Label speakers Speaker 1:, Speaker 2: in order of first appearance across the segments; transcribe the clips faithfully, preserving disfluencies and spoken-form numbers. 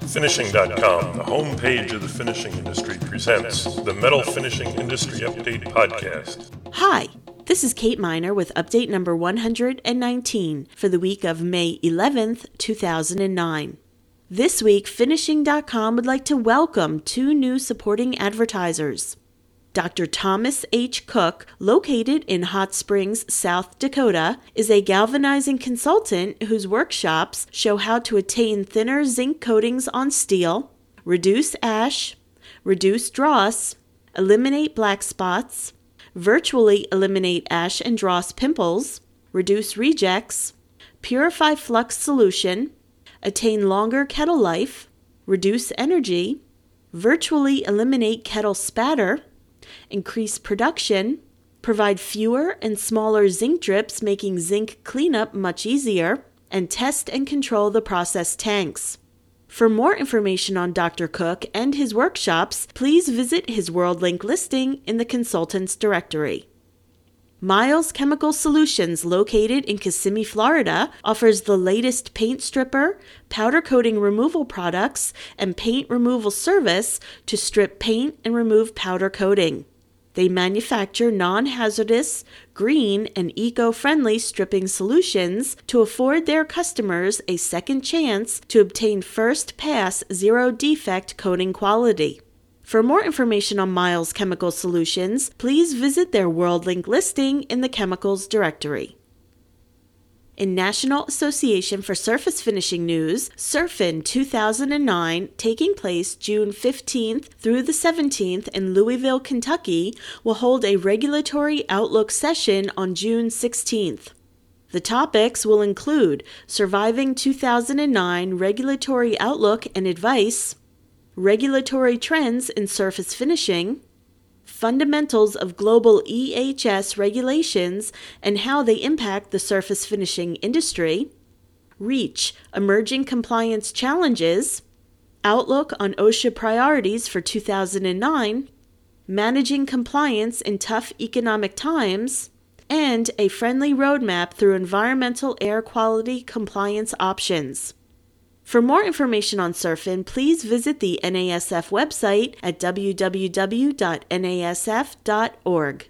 Speaker 1: Finishing dot com, the homepage of the finishing industry, presents the Metal Finishing Industry Update Podcast.
Speaker 2: Hi, this is Kate Miner with update number one hundred nineteen for the week of May eleventh, two thousand nine. This week, Finishing dot com would like to welcome two new supporting advertisers. Doctor Thomas H. Cook, located in Hot Springs, South Dakota, is a galvanizing consultant whose workshops show how to attain thinner zinc coatings on steel, reduce ash, reduce dross, eliminate black spots, virtually eliminate ash and dross pimples, reduce rejects, purify flux solution, attain longer kettle life, reduce energy, virtually eliminate kettle spatter, increase production, provide fewer and smaller zinc drips, making zinc cleanup much easier, and test and control the process tanks. For more information on Doctor Cook and his workshops, please visit his WorldLink listing in the Consultants Directory. Miles Chemical Solutions, located in Kissimmee, Florida, offers the latest paint stripper, powder coating removal products, and paint removal service to strip paint and remove powder coating. They manufacture non-hazardous, green, and eco-friendly stripping solutions to afford their customers a second chance to obtain first-pass, zero-defect coating quality. For more information on Miles Chemical Solutions, please visit their WorldLink listing in the Chemicals Directory. In National Association for Surface Finishing news, Surfin two thousand nine, taking place June fifteenth through the seventeenth in Louisville, Kentucky, will hold a regulatory outlook session on June sixteenth. The topics will include Surviving two thousand nine Regulatory Outlook and Advice, Regulatory Trends in Surface Finishing, Fundamentals of Global E H S Regulations and How They Impact the Surface Finishing Industry, REACH, Emerging Compliance Challenges, Outlook on OSHA Priorities for two thousand nine, Managing Compliance in Tough Economic Times, and a friendly roadmap through environmental air quality compliance options. For more information on Surfin, please visit the N A S F website at w w w dot n a s f dot org.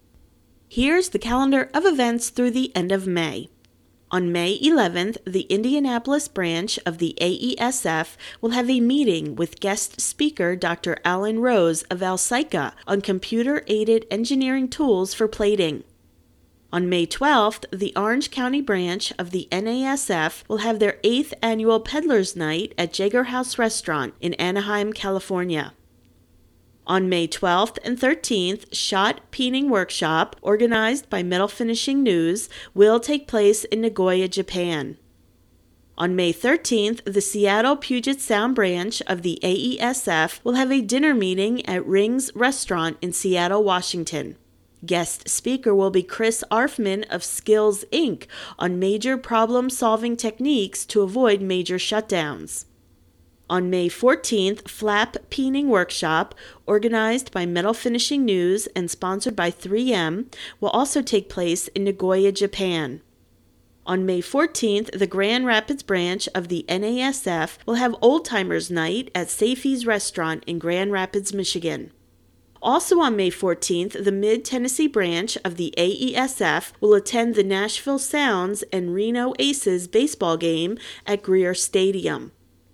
Speaker 2: Here's the calendar of events through the end of May. On May eleventh, the Indianapolis branch of the A E S F will have a meeting with guest speaker Doctor Alan Rose of Alsyca on computer-aided engineering tools for plating. On May twelfth, the Orange County branch of the N A S F will have their eighth annual Peddlers Night at Jager House Restaurant in Anaheim, California. On May twelfth and thirteenth, Shot Peening Workshop, organized by Metal Finishing News, will take place in Nagoya, Japan. On May thirteenth, the Seattle Puget Sound branch of the A E S F will have a dinner meeting at Rings Restaurant in Seattle, Washington. Guest speaker will be Chris Arfman of Skills, Incorporated on major problem-solving techniques to avoid major shutdowns. On May fourteenth, Flap Peening Workshop, organized by Metal Finishing News and sponsored by three M, will also take place in Nagoya, Japan. On May fourteenth, the Grand Rapids branch of the N A S F will have Old Timers Night at Safey's Restaurant in Grand Rapids, Michigan. Also on May fourteenth, the Mid-Tennessee branch of the A E S F will attend the Nashville Sounds and Reno Aces baseball game at Greer Stadium.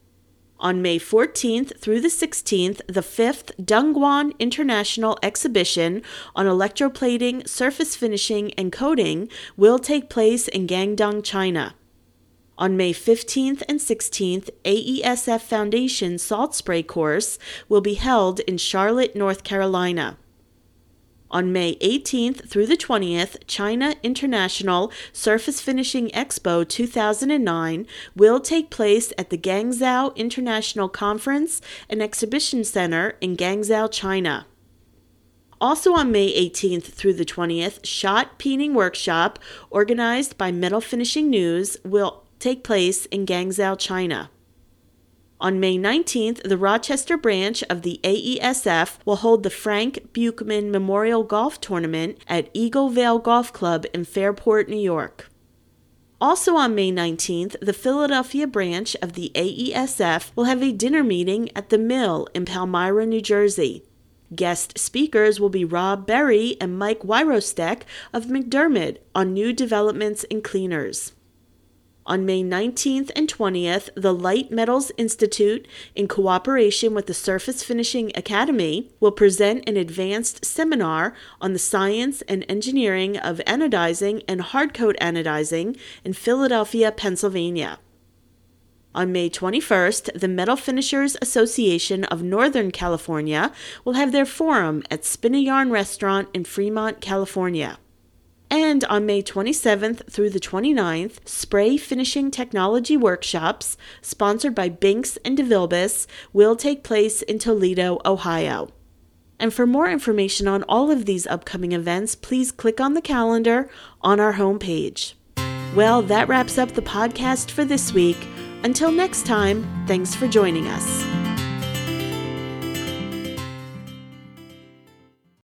Speaker 2: On May fourteenth through the sixteenth, the fifth Dongguan International Exhibition on Electroplating, Surface Finishing, and Coating will take place in Guangdong, China. On May fifteenth and sixteenth, A E S F Foundation Salt Spray Course will be held in Charlotte, North Carolina. On May eighteenth through the twentieth, China International Surface Finishing Expo two thousand nine will take place at the Guangzhou International Conference and Exhibition Center in Guangzhou, China. Also on May eighteenth through the twentieth, Shot Peening Workshop, organized by Metal Finishing News, will take place in Guangzhou, China. On May nineteenth, the Rochester branch of the A E S F will hold the Frank Buchman Memorial Golf Tournament at Eagle Vale Golf Club in Fairport, New York. Also on May nineteenth, the Philadelphia branch of the A E S F will have a dinner meeting at the Mill in Palmyra, New Jersey. Guest speakers will be Rob Berry and Mike Wyrostek of McDermott on new developments in cleaners. On May nineteenth and twentieth, the Light Metals Institute, in cooperation with the Surface Finishing Academy, will present an advanced seminar on the science and engineering of anodizing and hardcoat anodizing in Philadelphia, Pennsylvania. On May twenty-first, the Metal Finishers Association of Northern California will have their forum at Spin a Yarn Restaurant in Fremont, California. And on May twenty-seventh through the twenty-ninth, Spray Finishing Technology Workshops, sponsored by Binks and DeVilbiss, will take place in Toledo, Ohio. And for more information on all of these upcoming events, please click on the calendar on our homepage. Well, that wraps up the podcast for this week. Until next time, thanks for joining us.